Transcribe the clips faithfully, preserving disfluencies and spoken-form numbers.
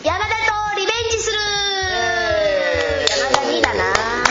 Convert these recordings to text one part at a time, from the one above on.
山田とリベンジする、えー、山田にだな。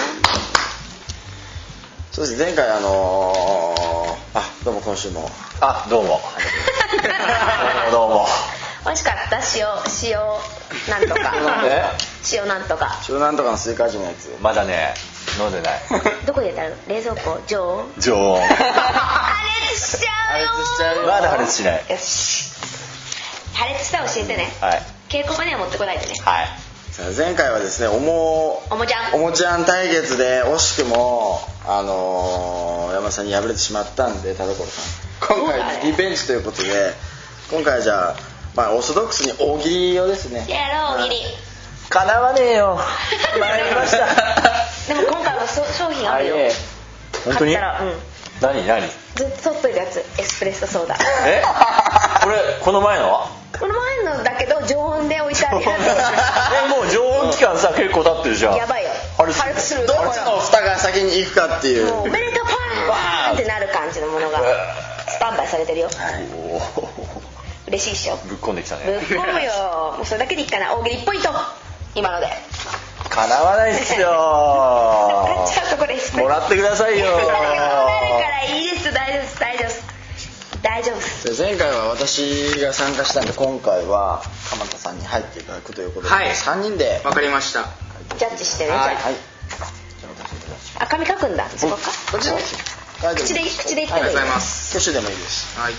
そうです。前回あのー、あどうも今週もあどうもどうも美味しかった。塩塩なんとか塩なんとか塩なんとかのスイカ味のやつまだね飲んでないどこで入れたの？冷蔵庫常温常温破裂しちゃうよ。 破裂しちゃうよ。 まだ破裂しない。 よし破裂したら教えてね。 はい稽古場には持ってこないでね。 はい。 さあ前回はですねおもおもちゃんおもちゃん対決で惜しくもあのー、山田さんに敗れてしまったんで田所さん今回リベンジということで今回はじゃあ、まあ、オーソドックスに大喜利をですねやろう大喜利。 かなわねえよ参りましたでも今回はそ商品あるよ。 本当に？ 買ったらうん何何ずっと取っといたやつエスプレッソソーダ。 えこれこの前のこの前のだけど常温で置いてあるやえもう常温期間さ結構経ってるじゃん。 つやばいよ。 破裂破裂する。 どっちの蓋が先に行くかっていうもうおめでとうパーンってなる感じのものがスタンバイされてるよ。嬉しいっしょ。 ぶっこんできたね。 ぶっ込むよ。もうそれだけでいいかな。大喜利いちポイント今ので。 かなわないっすよ買っちゃうとこれエスプレッソもらってくださいよそうなるからいいです。大丈夫です大丈夫です大丈夫です。 前回は私が参加したんで今回は鎌田さんに入っていただくということで、 はい、 さんにんでわかりました。 ジャッジしてね。じゃあ、 はい、 あ紙書くんだ。そこかこっち口で口で言ってもいい。 ありがとうございます。 挙手でもいいですし、 はい。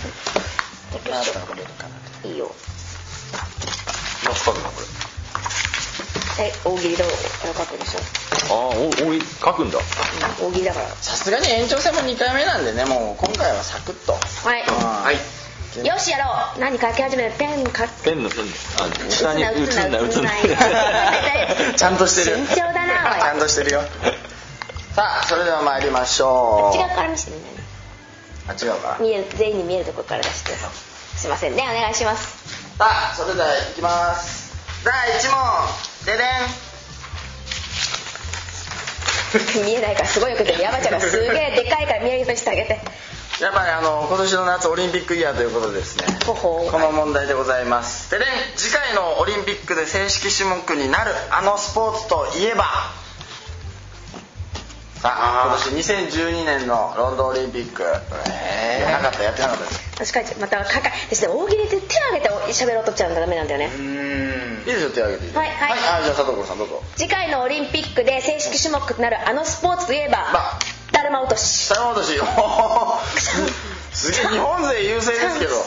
いいよ。 何書くのこれ。 はい大喜利どう書くでしょ。 ああおお書くんだ。 大喜利だから。 さすがに延長戦もにかいめなんでねもう今回はサクッとはいはい。 よしやろう。何書き始める。ペン書く。 ペンのペンのあ下に打つな打つなちゃんとしてる慎重だなおい。 ちゃんとしてるよ。さあそれでは参りましょう。 違うから見せてみんなに。 あ違うか見える全員に見えるところから出して。すいませんねお願いします。 さあそれではいきます。だいいち問ででん。 見えないからすごいよくて山ちゃんがすげえでかいから見えるようにしてあげて。 やっぱりあの今年の夏オリンピックイヤーということでですねほほこの問題でございます。ででん次回のオリンピックで正式種目になるあのスポーツといえばさあ今年にせんじゅうにねんのロンドンオリンピックえー、なかったやってなかったです確かにまたかかですね大喜利って手を挙げて喋ろうとっちゃうんだダメなんだよね。 うーん。 いいですよ手を挙げていいはいはいあじゃあ佐藤さんどうぞ。 次回のオリンピックで正式種目となるあのスポーツといえばまだるま落とし。 下落としすげえ日本勢優勢ですけど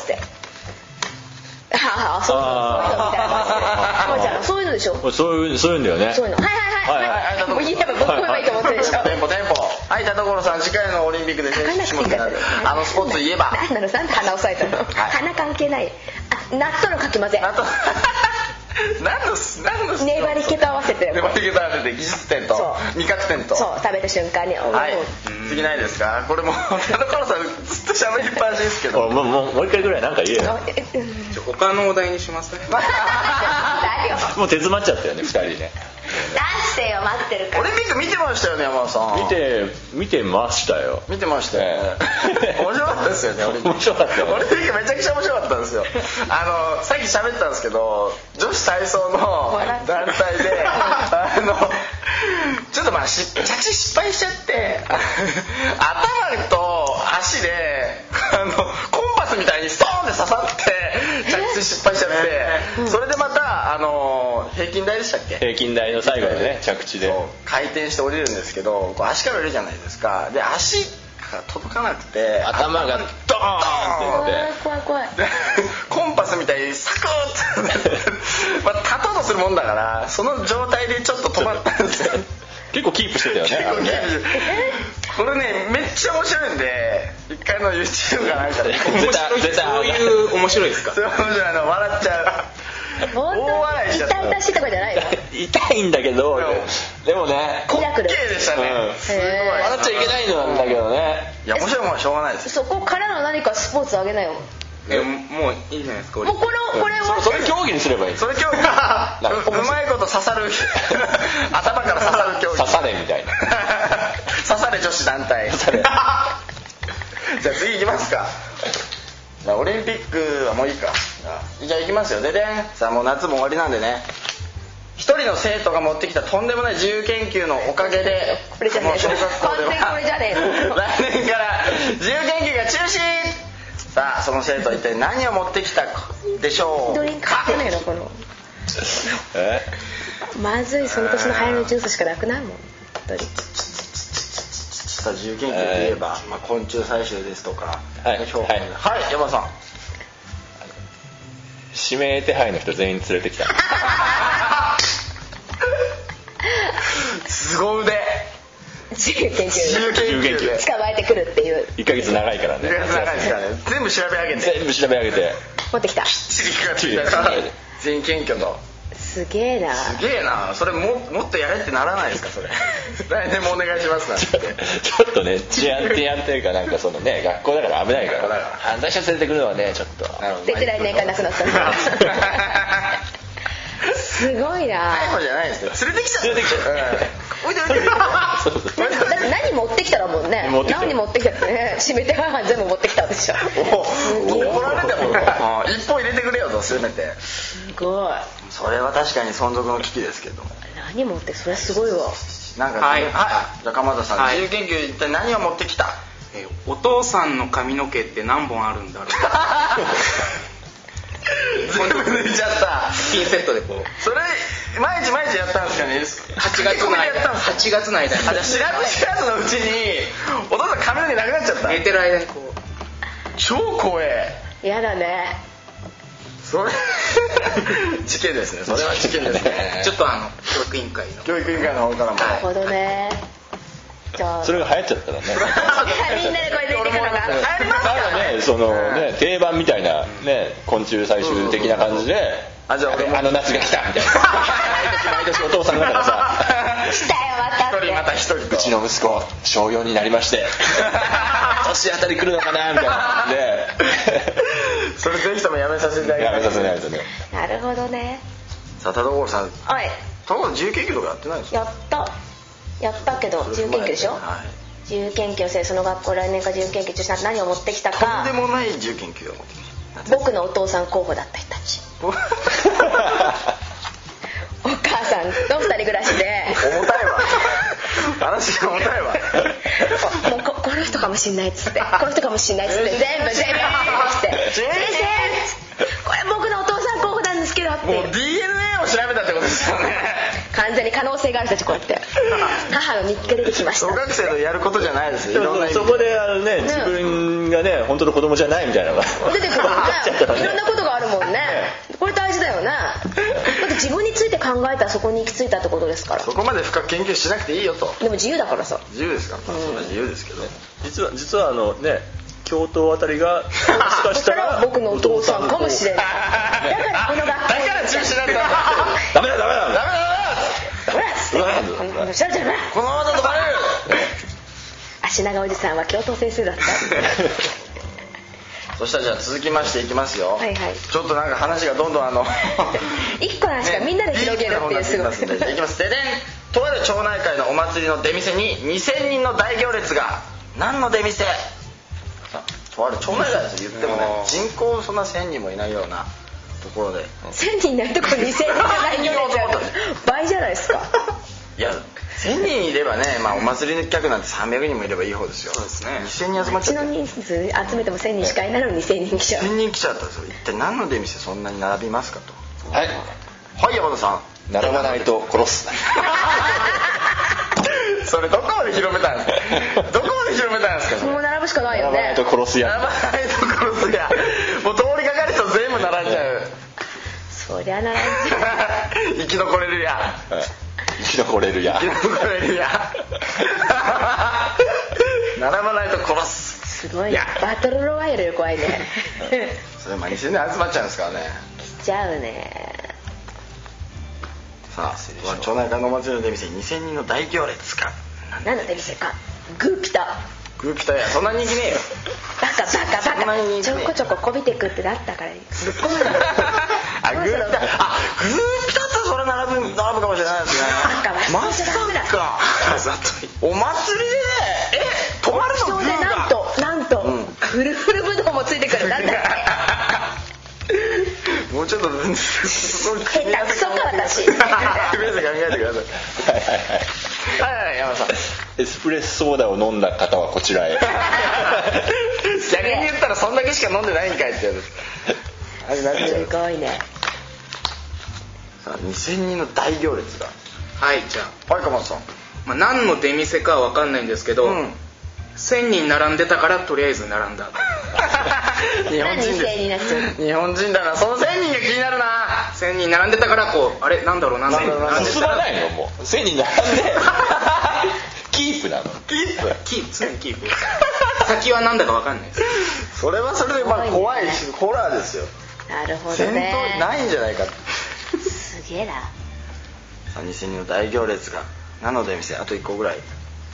ああそういうのそういうのみたいな感じで。もうじゃあそういうのでしょ。 そういうそういうんだよね。 そういうのはいはいはいはいはい。もう言えば僕言えばいいと思ってるでしょ。 テンポテンポはい田所さん次回のオリンピックで正式種目になるあのスポーツといえば何なのなんで鼻押さえたの、はい、鼻関係ない。あ納豆のかき混ぜ。 納豆何の何の粘り気と合わせて粘り気と合わせて技術点と味覚点とそう食べた瞬間にはい次ないですか。これも田所さんずっと喋りっぱなしですけどもうもうもう一回ぐらいなんか言えよ。 じゃ他のお題にしますね。 もう手詰まっちゃったよね二人ね。 出してよ待ってるから。 オリンピック見てましたよね山田さん。 見て見てましたよ。 見てましたよね。面白かったですよねオリンピック。 面白かったよ。 オリンピックめちゃくちゃ面白かったんですよ。あのさっき喋ったんですけど女子体操の団体であのちょっとまあし着地失敗しちゃって頭と足であのコンパスみたいにストーンで刺さって着地失敗しちゃってそれでまたあの平均台でしたっけ。 平均台の最後でね着地で回転して降りるんですけどこう足から降りるじゃないですか。で足が届かなくて頭がドーンって怖い怖い。 コンパスみたいにサクッてまあ立とうとするもんだからその状態でちょっと止まったんですよ。 結構キープしてたよね。 結構キープしてこれねめっちゃ面白いんで一回の YouTube かなんかで絶対絶対そういう面白いですか。 そういう面白いの笑っちゃう。大笑いしちゃった。 痛々しいとかじゃないの。 痛いんだけどでもねミラクル OK でしたね、 うん、 すごい笑っちゃいけないのなんだけどね。 いや面白いもんはしょうがないです。 そこからの何かスポーツあげなよ。 えもういいじゃないですか。 もうこれこれはそれ競技にすればいい。 それ競技う, うまいこと刺さる頭から刺さる競技刺されみたいな刺され女子団体。じゃあ次行きますか。オリンピックはもういいか。じゃあ行きますよ。ででんさあもう夏も終わりなんでね一人の生徒が持ってきたとんでもない自由研究のおかげでこれじゃねえこの小学校ではこれじゃねえの来年から自由研究が中止。さあその生徒は一体何を持ってきたでしょうドリンク買ってないのこのえまずいその年の流行りのジュースしかなくないもんドリンク。 さあ自由研究といえば、まあ、昆虫採集ですとか、 はいはい、はい、山田さん。 指名手配の人全員連れてきたすご腕自由研究自由研究で捕まえてくるっていう。 いっかげつ長いからね。 いっかげつ長いですからね。全部調べ上げて全部調べ上げて持ってきた。 全員検挙と。 すげえな。 すげえな。それ も, もっとやれってならないですかそれ来年もお願いしますなんてちょっとね治安治安というかなんかそのね学校だから危ないから犯罪者連れてくるのはねちょっと出て来年からなくなったのすごいな。 逮捕じゃないですよ連れてきちゃった連れてきちゃったおいでおいでそうそうだって何持ってきたらもんね。 持ってきた何持ってきたってね指名手配犯全部持ってきたでしょ。 怒られても一歩入れてくれよとせめて。 すごい。 それは確かに存続の危機ですけど。 何持ってそれはすごいわ。 なんか、はい、はい、じゃあ鎌田さん、 はい、 自由研究一体何を持ってきた？ えー、お父さんの髪の毛って何本あるんだろう全部抜いちゃったピンセットでこうそれ毎日毎日やったんですかね。 はちがつの間はちがつの間にあじゃあしがつしがつのうちにお父さん髪の毛なくなっちゃった。 寝てる間にこう超怖え。 やだねそれ事件ですね。それは事件ですねちょっとあの教育委員会の教育委員会の方からも、 なるほどね。じゃあそれが流行っちゃったらねみんなでこれで言ってくるのが流行りますからね。 ねそのね定番みたいなね昆虫採集的な感じであじゃあ俺もあの夏が来たみたいな毎年毎年お父さん方がさ来たよまたって一人また一人とうちの息子小よんになりまして年当たり来るのかなみたいな感じでそれぜひともやめさせてあげてやめさせないとね。 なるほどね。 さあ田所さんおい田所さん自由研究とかやってないんですか？ やったやったけど自由研究でしょ、 はい、 自由研究をせその学校来年から自由研究中止になって何を持ってきたか。 とんでもない自由研究を持ってきた。 僕のお父さん候補だった人たちお母さんと二人暮らしで重たいわ話が重たいわもう こ, この人かもしんないっつってこの人かもしんないっつって全部全部来て先生これ僕のお父さん候補なんですけどってもう ディーエヌエー を調べたってことですよね。 完全に可能性がある人たちこうやって母の日記が出てきました小学生のやることじゃないですよ。いろんな意味でそこであのね自分がね本当の子供じゃないみたいなのが出てくるよね。いろんなことがあるもんね。これ大事だよね。だって自分について考えたらそこに行き着いたってことですから。 そこまで深く研究しなくていいよと。 でも自由だからさ。 自由ですから、まあ、それは自由ですけど、 実は実はあのね教頭あたりがもしかしたら僕のお父さんかもしれない。だからこの学校だから中止なんだダメだダメだダメだほらっつってこの人じゃないこのままだとバレる足長おじさんは教頭先生だったそしたらじゃあ続きましていきますよ。 はいはい。 ちょっとなんか話がどんどんあの一個の話からみんなで広げるっていうすごい。 じゃあいきます。ででんとある町内会のお祭りの出店ににせんにんの大行列が。何の出店？とある町内会ですよ。言ってもね人口そんなせんにんもいないようなところでせんにんいないところにせんにんじゃない行列やる倍じゃないですか。 いやせんにんいればね、まあ、お祭りの客なんてさんびゃくにんもいればいい方ですよ。そうですね。にせんにん集まっちゃってうちの人数集めてもせんにんしかいないのににせんにん来ちゃう。 せんにん来ちゃったんですよ。一体何の出店そんなに並びますかと。 はいはい山田さん。 並ばないと殺すそれどこまで広めたんですかどこまで広めたんですか。 もう並ぶしかないよね。 並ばないと殺すや並ばないと殺すやもう通りかかる人全部並んじゃうそりゃ並んじゃう生き残れるや生き残れるや生き残れるや並ばないと殺す。 すごいバトルロワイヤルよ怖いねそれまあにせんにん集まっちゃうんですからね。 来ちゃうね。 さあ町内会のお祭りの出店にせんにんの大行列か。 何の出店か。グーピタグーピタやそんな人気ねえよバカバカそんなバに人気ねえカちょこちょここびてくってなったからぶっ込むのあグーピタあグーピタってそれ並ぶ並ぶかもしれないですね。 まさかお祭りでねえ泊まるのグーがなんとなんと、うん、フルフルブドウもついてくるなんだっけもううちょっと下手くそか私考えてください。はいはいはいはい、山田さん。 エスプレッソソーダを飲んだ方はこちらへ。 逆に言ったらそんだけしか飲んでないんかいってやつ。あれなっちゃう。 すごいね。 さあにせんにんの大行列が。 はい、じゃあ、 はい、鎌田さん。 まあ、何の出店かは分かんないんですけど、うん、せんにん並んでたからとりあえず並んだ。 日本人です。日本人だな。そのせんにんが気になるな。 せんにん並んでたからこうあれなんだろうなんだろうなんだろう進まないのもうせんにん並んでキープなの。 キープキープ常にキープ。先はなんだか分かんないです。 それはそれでまあ怖いしホラーですよ。 なるほどね。 戦闘ないんじゃないか。 すげえな。 さあにせんにんの大行列が何の出店あといっこぐらい。に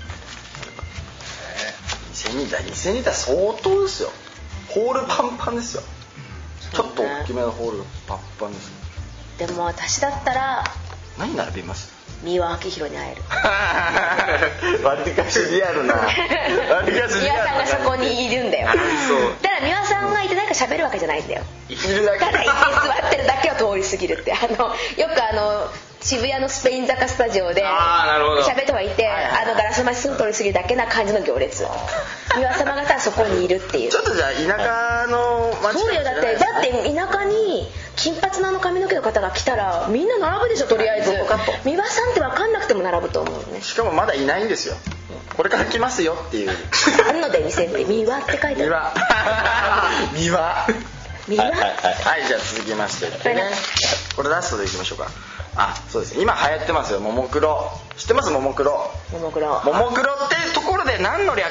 せんにんだにせんにんだ相当ですよ。ホールパンパンですよ。ちょっと大きめのホールがパンパンです。 でも私だったら何並びます？ 三輪明宏に会える。 割りかしリアルな。割りかしリアルな。 三輪さんがそこにいるんだよ。だから三輪さんがいてなんか喋るわけじゃないんだよ。 いるだけ。 ただいて座ってるだけを通り過ぎるって。あのよくあの渋谷のスペイン坂スタジオで喋ってはいて、あのガラス越しすぐ通り過ぎるだけな感じの行列。三輪様方はそこにいるっていう。 ちょっとじゃあ田舎の街。 そうよ、だってだって田舎に金髪のあの髪の毛の方が来たらみんな並ぶでしょ。とりあえず三輪さんって分かんなくても並ぶと思うね。 しかもまだいないんですよ。これから来ますよっていう。 あるので店って三輪って書いてある。 三輪。 三輪。 はい、はいはい、じゃあ続きまして、ね、これラストでいきましょうか。あ、そうですね。今流行ってますよ。ももクロ。知ってます？ももクロ。 ももクロ。 ももクロってところで何の略？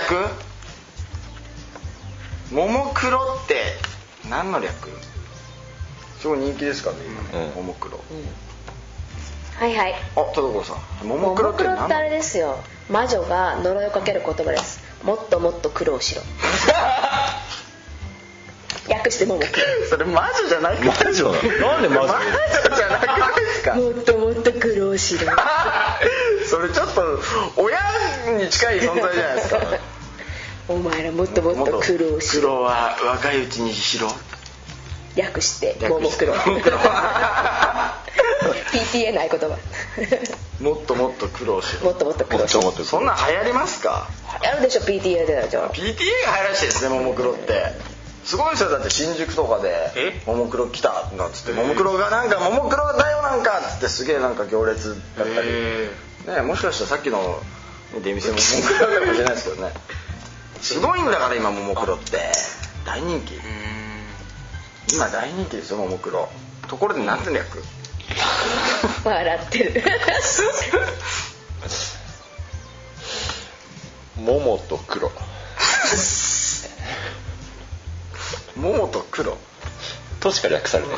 ももクロって何の略？すごい人気ですからね今、うん、ももクロ、うん、はいはい。あ、田所さん、ももクロって何？ももクロってあれですよ。魔女が呪いをかける言葉です。もっともっと苦労しろ。略してももクロ。 それ魔女じゃないか。 魔女なんで魔女？ 魔女じゃなくないですか。 もっともっと苦労しろ。 それちょっと親に近い存在じゃないですか。 お前らもっともっと苦労しろ。 苦労は若いうちにしろ。 略してももクロ。ピーティーエー ない言葉。 もっともっと苦労しろ。 もっともっと苦労しろ。 そんなん流行りますか？ 流行るでしょ ピーティーエー で。じゃあピーティーエー が流行らしいですね。ももクロってすごいですよ。だって新宿とかでももクロ来たなんつって、ももクロがなんかももクロだよなんかっつってすげえなんか行列だったりね。もしかしたらさっきの出店もももクロかもしれないですけどね。すごいんだから今ももクロって大人気。今大人気ですよももクロ。ところで何て略？ 笑ってる。 ももと黒。 ももと黒としか略されてない。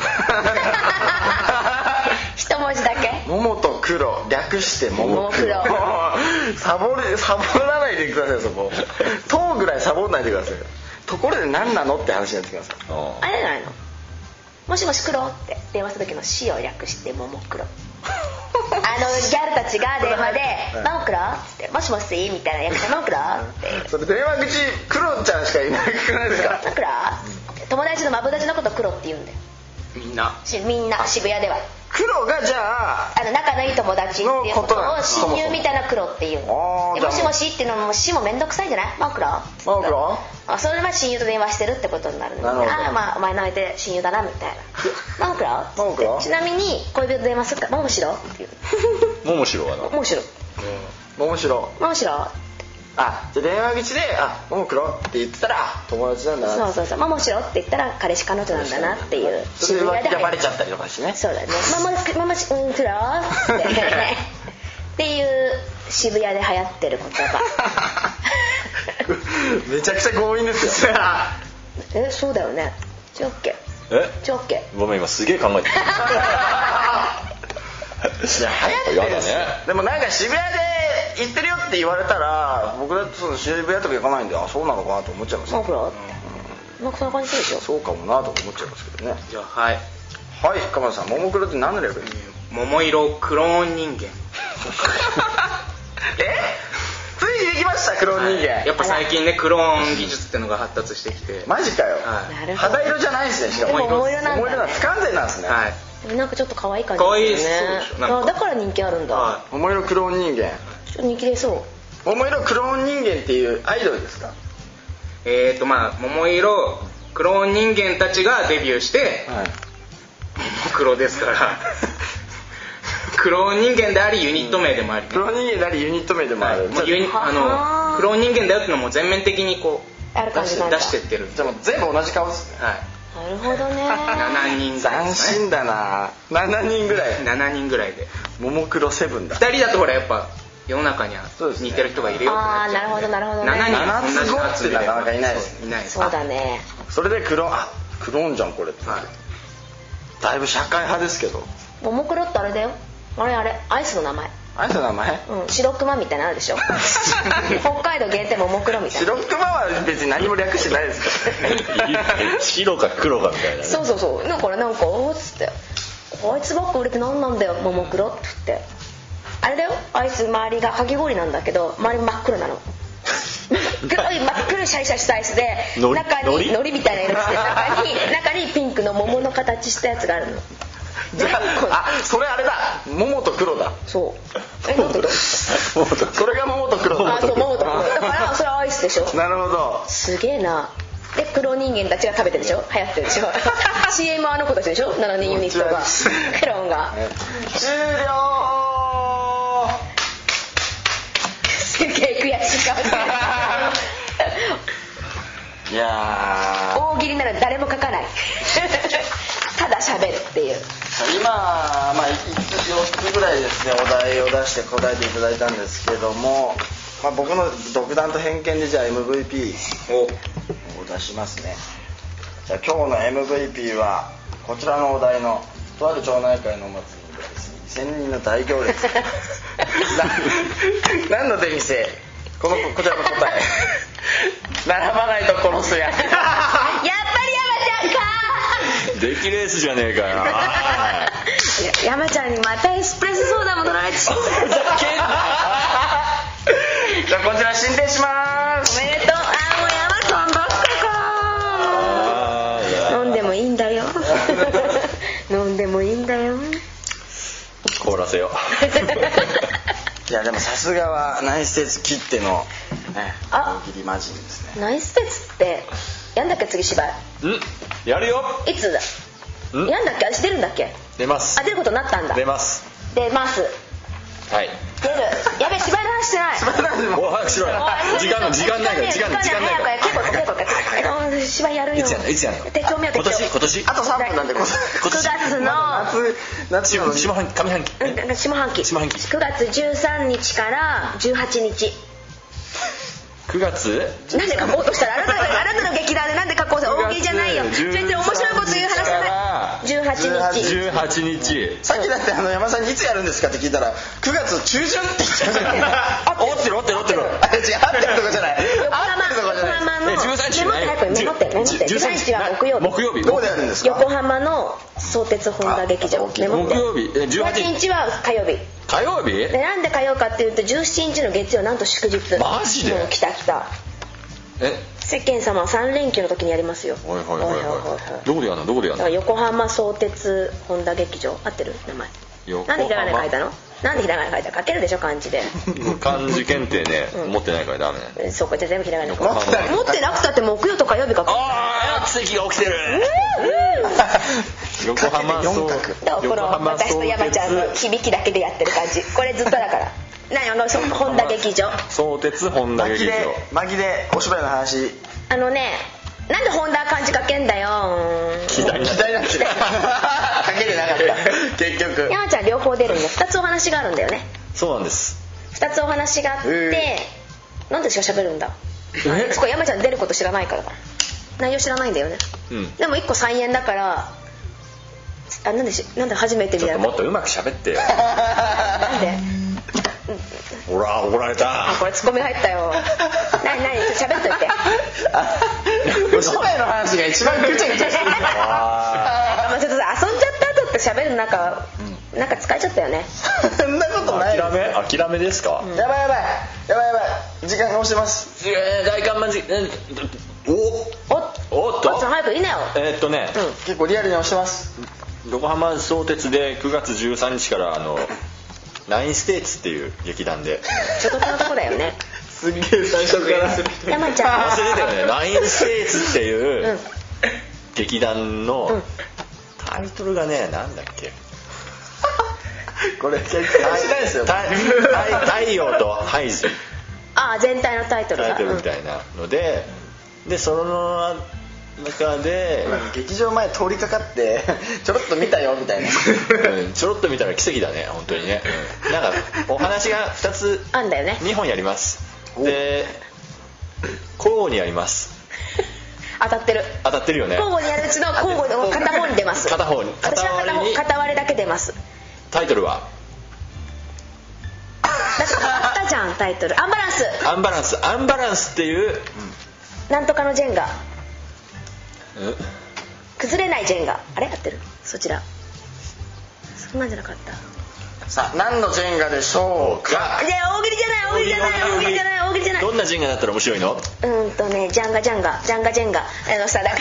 一文字だけ。 ももと黒略してももクロ。サボれサボらないでください。そことぐらいサボらないでください。ところで何なのって話になってきます。 あれじゃないの？もしもし黒って電話した時の死を略してももクロ。あのギャルたちが電話で「ももクロ?」って「もしもし?」みたいな役で「ももクロ?」ってそれ電話口クロちゃんしかいなくないですか？ ももクロ？友達のマブダチのことクロって言うんだよ。 みんなみんな渋谷では黒がじゃああの仲のいい友達っていうことを親友みたいな黒っていうの。もしもしっていうのも死もめんどくさいんじゃない？ももクロ？ ももクロ？ あ、それでまあ親友と電話してるってことになるので、ああまあお前の相手親友だなみたいな。ももクロ？ ももクロ？ ちなみに恋人と電話するからももしろっていう。 ももしろはな。 ももしろ。 ももしろ。 ももしろ。 あ、じゃあ電話口で「あ、ももクロ」って言ってたら友達なんだな。 そうそうそう。ももしろって言ったら彼氏彼女なんだなっていう。 それでバレちゃったりとかしてね。 そうだね。ももももしうんクロってっていう渋谷で流行ってる言葉。 めちゃくちゃ強引ですよ。 え、そうだよね。ちょっけ。 え？ ちょっけ。 ごめん今すげえ考えてた。 いや流行ってるんですよ。でもなんか渋谷で行ってるよって言われたら僕だってその渋谷とか行かないんで、あ、そうなのかなと思っちゃいますよ。 もうほら、なんかそんな感じするでしょ。 そうかもなと思っちゃいますけどね。 じゃあはいはい、鎌田さん、ももクロって何の略ですか？ 桃色クローン人間。 え？ついにできいましたクローン人間、 はい、やっぱ最近ねクローン技術ってのが発達してきて。 マジかよ、 はい、 肌色じゃないですね。しかも桃色なんだ、ね、 桃色なん不完全なんですね。 はい、 なんかちょっと可愛い感じですね。可愛いそうでしょ。だから人気あるんだ、 はい、桃色クローン人間ちょっと人気出そう。 桃色クローン人間っていうアイドルですか？ えーとまあ桃色クローン人間たちがデビューして、はい、黒ですからクローン人間でありユニット名でもあり、ね、 クローン人間でありユニット名でもある、 はい、ユニあのクローン人間だよっていうのも全面的にこうある感じなんだ出してってる。 じゃあもう全部同じ顔ですね。 はいなるほどねななにんぐらい、ね、 斬新だな。ななにんぐらいななにんぐらいでももクロセブンだ。 ふたりだとほらやっぱ世の中には似てる人がいるよってなっちゃう。 ああなるほどなるほどね。 ななにんななつごってなかなかいないですね。 いないです。 そうだね。 それでクローンあクローンじゃんこれって、はい、だいぶ社会派ですけど。 ももクロってあれだよ、あれあれアイスの名前。 アイスの名前？ うん、白熊みたいなのあるでしょ北海道限定ももクロみたいな。 白熊は別に何も略してないですから白か黒かみたいな、ね、 そうそうそう。なんかねなんかおーっつってあいつばっか売れて何なんだよももクロって言ってあれだよ、あいつ周りがかき氷なんだけど周り真っ黒なの黒い真っ黒いシャリシャリしたアイスで中に海苔みたいな色して中に中にピンクの桃の形したやつがあるの。 あそれあれだ桃と黒だ。 そうえなんでだそれが桃と黒だ。 あそう桃と黒だからそれはアイスでしょ。 なるほどすげえな。で黒人間たちが食べてるでしょ、流行ってるでしょシーエム あの子たちでしょ、ななにんユニットがクローンが終了すげえ悔しい顔していや大喜利なら誰も書かないただ喋るっていう。 今、まあ、いつよっつぐらいですねお題を出して答えていただいたんですけども、まあ、僕の独断と偏見でじゃあ エムブイピー を出しますね。じゃあ今日の エムブイピー はこちらのお題のとある町内会のお祭りでですねせんにんの大行列何の出店このこちらの答え並ばないと殺すややっぱり山ちゃんか出来レースじゃねえかよ山ちゃんにまたエスプレッソソーダも取られてしまったじゃあこちら進呈します。 おめでとう。あーもう山ちゃんばっかか飲んでもいいんだよ飲んでもいいんだよ凍らせよいやでもさすがはナイステツ切ってのね大喜利魔人ですね。 ナイステツってやんだっけ次芝居んやるよ。 いつだんやんだっけ私出るんだっけ。 出ます。 あ出ることになったんだ。 出ます出ますはい出る。やべ芝居の話してない。 芝居の話もう早くしろよ。時間の時間ないから時間ない時間ないから結構結構結構芝居やるよ。 いつやんのいつやんの手帳見よう手帳。 今年今年あとさんぷんなんで今年くがつの夏夏下半期上半期下半期下半期くがつじゅうさんにちからじゅうはちにちくがつなんで書こうとしたらあなたのあなたの劇団でなんで書こうと大喜利じゃないよ。全然面白いこと言う話じゃない。じゅうはちにちじゅうはちにちさっきだってあの山さんにいつやるんですかって聞いたらくがつちゅうじゅんって言ってましたね合ってる合ってる合ってるあれ違う合ってるとこじゃない横浜横浜のじゅうさんにちメモって早くメモってメモってじゅうさんにちは木曜日木曜日どこでやるんですか。 横浜の相鉄本田劇場メモって木曜日じゅうはちにちは火曜日火曜日でなんで火曜かっていうとじゅうしちにちの月曜なんと祝日。 マジでもう来た来たえ世間様はさんれんきゅうの時にやりますよ。 はいはいはいはいどこでやるのどこでやるの。 横浜相鉄本田劇場合ってる名前。なんでひらがな書いたの。なんでひらがな書いた書けるでしょ漢字で漢字検定ね、うん、持ってないからダメ。 そうかじゃあ全部ひらがな持ってなくたって木曜とか火曜日書く。 ああ奇跡が起きてる横浜相この私と山ちゃんの響きだけでやってる感じこれずっとだから何あの本田劇場相鉄本田劇場巻きでお芝居の話。 あのねなんで本田漢字書けんだよ。 嫌いな嫌いな嫌い書けてなかった結局。 山ちゃん両方出るんでふたつお話があるんだよね。 そうなんです。 ふたつお話があってなんでしか喋るんだ。そこ山ちゃん出ること知らないから内容知らないんだよね、うん、でもいっこ再演だからあなんでしなんで初めて見たの。 ちょっともっとうまく喋ってよなんでほら怒られた。 あこれツッコミ入ったよなになにちょっと喋っといてお芝居の話が一番ぐちゃぐちゃしてるまあちょっとさ遊んじゃった後って喋る中なんか疲れちゃったよね。 そんなことない。 諦め諦めですか、 うん、やばいやばいやばいやばい時間が押してます。 えー、大看板じおおおっと早くいいなよ。 えー、っとね、 うん、結構リアルに押してます。 横浜相鉄でくがつじゅうさんにちからあのナインステーツっていう劇団でちょっとのとこだよね。 すっげえ最初から山ちゃん忘れてたよね。ナインステーツっていう、うん、劇団のタイトルがね、なんだっけこれ結構しないですよ。 太陽とハイジ。 ああ、全体のタイトルがタイトルみたいなので、うん、でその中で、 うん、劇場前通りかかってちょろっと見たよみたいな、 うん、ちょろっと見たら奇跡だね本当にね、うん、なんかお話がふたつあんだよね。 にほんやります。で交互にやります。 当たってる当たってるよね。 交互にやるうちの交互の片方に出ます。 片方に私は片方片割れだけ出ます。 タイトルはだからあったじゃんタイトル。アンバランスアンバランスアンバランスっていう、うん、 なんとかのジェンガ、 うん、 崩れないジェンガ。あれ合ってる？そちらそんなんじゃなかった。 さあ何のジェンガでしょうか。 いや大喜利じゃない大喜利じゃない大喜利じゃない大喜利じゃない。 どんなジェンガだったら面白いの？ うんとねジャンガジャンガジャンガジェンガあのさだ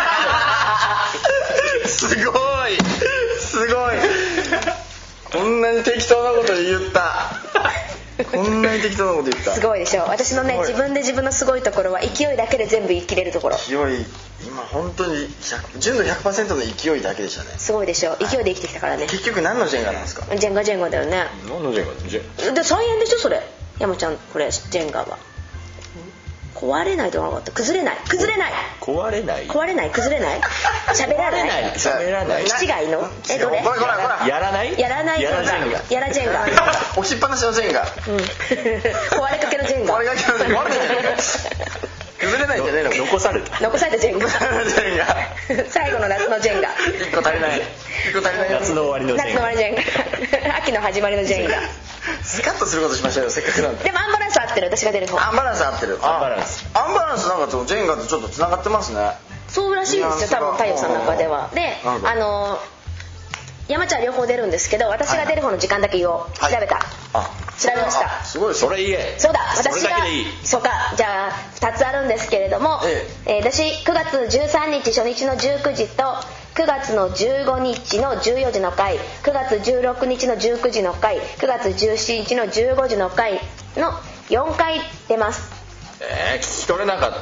からすごいすごいこんなに適当なこと言ったこんなに適当なこと言ったすごいでしょ。私のね自分で自分のすごいところは勢いだけで全部言い切れるところ。 勢い今本当に純度 ひゃくパーセント の勢いだけでしたね。 すごいでしょ。勢いで生きてきたからね。 結局何のジェンガなんですか？ ジェンガジェンガだよね。 何のジェンガ？ジェでさんえんでしょそれ。山ちゃんこれジェンガは壊れないとなかった。崩れない崩れない壊れない壊れない崩れない喋らない喋らない気違いのえどれこれこれこれやらないやらないやらジェンガやらジェンガ置きっぱなしのジェンガ、うん、 壊れかけのジェンガ壊れかけのジェンガ崩れないんじゃねえの。 残された残されたジェンガ最後の夏のジェンガいっこ足りないいっこ足りない夏の終わりのジェンガ夏の終わりのジェンガ秋の始まりのジェンガスカッとすることしましょうよせっかくなんで。 でもアンバランス合ってる。私が出る方アンバランス合ってる。 アンバランスアンバランスなんかとジェンガとちょっとつながってますね。 そうらしいんですよ多分太陽さんの中では。であの山ちゃん両方出るんですけど私が出る方の時間だけ言おう、はい、調べた、あ調べました。 すごいそれ言え。 そうだ私がそれだけでいい。 そうかじゃあふたつあるんですけれども、えええー、私くがつじゅうさんにち初日のじゅうくじとくがつのじゅうごにちのじゅうよじの回くがつじゅうろくにちのじゅうくじの回くがつじゅうしちにちのじゅうごじの回のよんかい出ます。 えー、聞き取れなかった。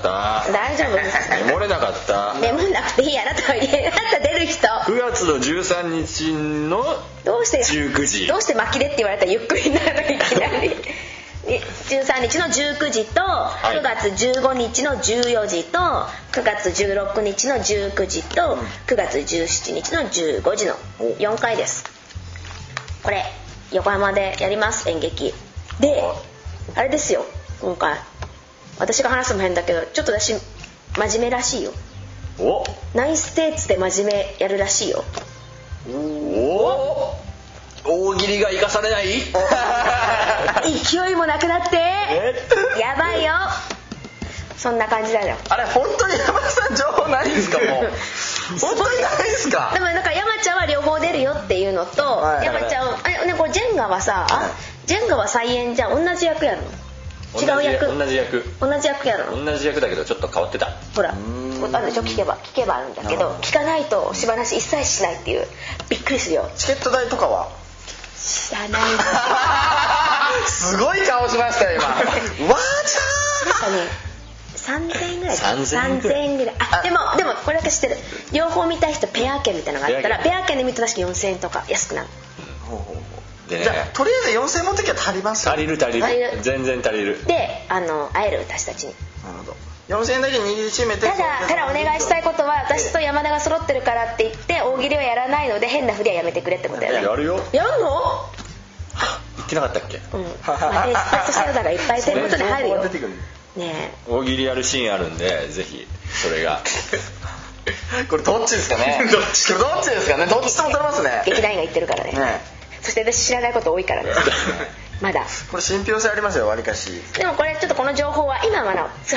大丈夫です。 メモれなかった。 メモなくていい。あなたはあなた出る人くがつのじゅうさんにちのじゅうくじどうして巻きでって言われたらゆっくりになるのいきなりじゅうさんにちのじゅうくじとくがつじゅうごにちのじゅうよじとくがつじゅうろくにちのじゅうくじとくがつじゅうしちにちのじゅうごじのよんかいです。これ横浜でやります演劇で。あれですよ今回私が話すのも変だけどちょっと私真面目らしいよ。 おナインステーツで真面目やるらしいよ。 お大喜利が生かされない勢いもなくなってやばいよ。そんな感じだよ。 あれ本当に山田さん情報ないんですかもう本当にないですか。 でもなんか山ちゃんは両方出るよっていうのと、はい、山ちゃんあれ、ね、これジェンガはさ、はい、ジェンガは再演じゃん同じ役やるの違う役同じ役同じ役やるの同じ役だけどちょっと変わってた。 ほらあるでしょ聞けば聞けばあるんだけど聞かないとしばなし一切しないっていうびっくりするよ。 チケット代とかは知らないすごい顔しましたよ今わーちゃーなんかねさんぜんえんぐらいさんぜんえんぐらい。あでもでもこれだけ知ってる。両方見たい人ペア券みたいなのがあったらペア券で見ると確かよんせんえんとか安くなる。 ほうほうほうでね、じゃあとりあえずよんせんえん持ってきゃ足りますよ。 足りる足りる足りる全然足りる。 であの会える私たちに。 なるほど。よんせんえんだけ握りしめて。 ただただお願いしたいことは私と山田が揃ってるからって言って大喜利はやらないので変なふりはやめてくれってことやね。 やるよ。 やるの？ 言ってなかったっけ？ うん。まあ、エスパートサラダがいっぱいということで入るよ。ねえ。大喜利やるシーンあるんでぜひそれが。 これどっちですかね。どっちどっちですかね。どっちとも取れますね。 劇団員が言ってるからね。ねそして私知らないこと多いからね。まだこれ信憑性ありますよわりかし。 でもこれちょっとこの情報は今はまだ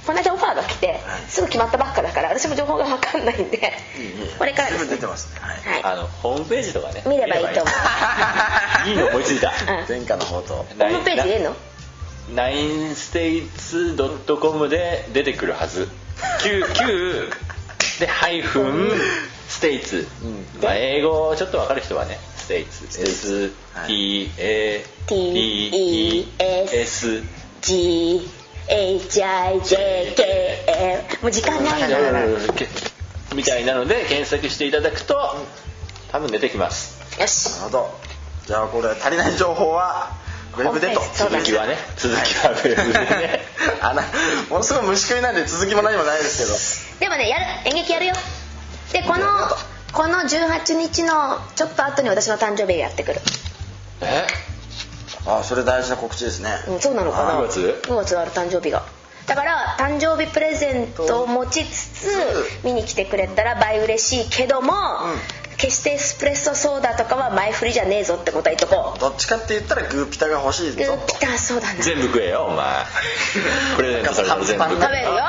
この間オファーが来てすぐ決まったばっかだから私も情報が分かんないんでこれからですね。 出てますね。はい。 あのホームページとかね見ればいいと思う。 いいの思いついた。 前科の方とホームページ出るの？ ナインステイツドットコム で出てくるはず。きゅうでハイフンステイツ。まあ英語ちょっと分かる人はねステイツ S T A T E S G H I J K L もう時間ないのみたいなので検索していただくと多分出てきます。 よし。 なるほど。じゃあこれ足りない情報はウェブでと。 続きはね続きはウェブでね。 あのものすごい虫食いなんで続きも何もないですけど。でもねやる演劇やるよ。でこのこのじゅうはちにちのちょっと後に私の誕生日やってくる。 え？ あ、それ大事な告知ですね。 うん、そうなのかな。 ごがつ？ ごがつある誕生日が。だから誕生日プレゼントを持ちつつ見に来てくれたら倍嬉しいけども、うん、決してエスプレッソソーダとかは前振りじゃねえぞってことは言っとこう。 どっちかって言ったらグーピタが欲しいぞ。 グーピタそうだな。 全部食えよお前。プレゼントされたら全部食べるよ、うん、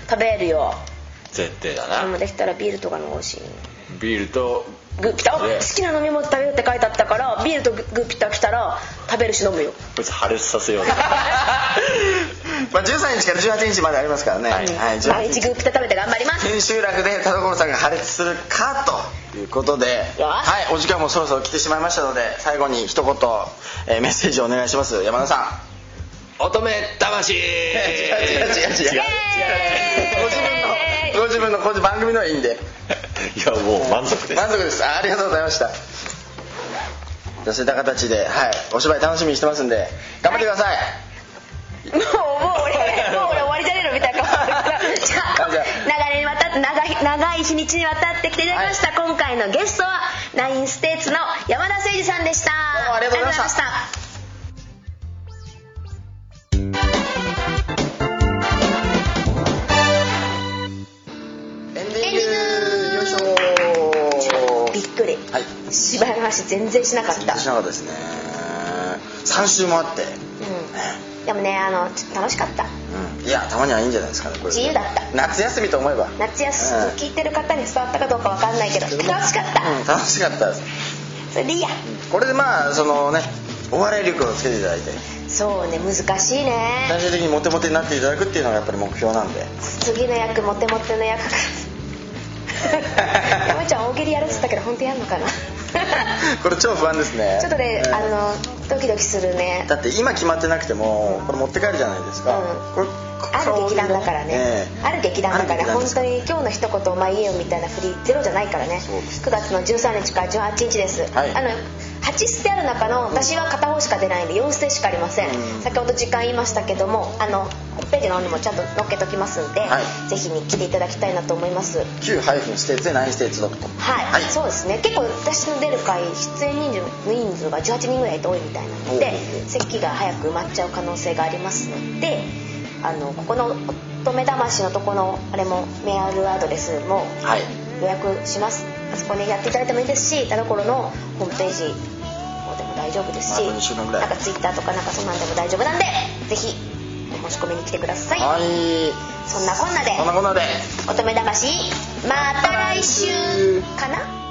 食べるよ。 絶対だな。 でもできたらビールとかの欲しい。 ビールとグーピタ好きな飲み物食べるって書いてあったからビールとグーピタ来たら食べるし飲むよ。 こいつ破裂させよう。 まあじゅうさんにちからじゅうはちにちまでありますからね。はい、 はい、毎日グーピタ食べて頑張ります。 千秋楽で田所さんが破裂するかということで、はい、お時間もそろそろ来てしまいましたので最後に一言、えー、メッセージをお願いします。山田さん。乙女魂。違う違う違う違う違う違う。ご自分のご自分の個人番組のいいんで。 いやもう満足です。 満足です。 あ, ありがとうございました。じゃあそういった形で、はい、お芝居楽しみにしてますんで頑張ってください。はい、 もうもう俺もう俺終わりじゃねえのみたいな顔じゃあ長年にわたって長い長い日にちにわたって来ていただきました、はい、今回のゲストはナインステーツの山田誠二さんでした。 どうもありがとうございました。 はい、芝居の話全然しなかった。 全然しなかったですね。さん週もあって、うんね、でもねあのちょっと楽しかった、 うん、いやたまにはいいんじゃないですかね。これ自由だった。 夏休みと思えば夏休み、うん、聞いてる方に伝わったかどうかわかんないけど楽しかった、 うん、楽しかったです。 それでいいや。 これでまあそのねお笑い力をつけていただいて。 そうね難しいね。 最終的にモテモテになっていただくっていうのがやっぱり目標なんで次の役モテモテの役山ちゃん大喜利やるって言ったけど本当やんのかな。 これ超不安ですね。 ちょっとね、うん、あのドキドキするね。 だって今決まってなくてもこれ持って帰るじゃないですか、うん、これある劇団だからね、えー、ある劇団だから本当に今日の一言お前言えよみたいな振りゼロじゃないからね。くがつのじゅうさんにちからじゅうはちにちです、はい、あのはちステある中の私は片方しか出ないんでよんステしかありません、うん、先ほど時間言いましたけどもあのホームページの方にもちゃんと載っけときますんで、はい、ぜひに来ていただきたいなと思います。 きゅう ステーツでナインステーツドット、 はい、はい、そうですね。結構私の出る回出演人数人数がじゅうはちにんぐらいと多いみたいなので席が早く埋まっちゃう可能性がありますのであのここの乙女魂のとこのあれもメールアドレスも予約します、はい、あそこにやっていただいてもいいですし田所のホームページでも大丈夫ですしなんかツイッターとかなんかそんなんでも大丈夫なんでぜひお申し込みに来てください。 はい、 そんなこんなでそんなこんなで乙女魂また来週かな。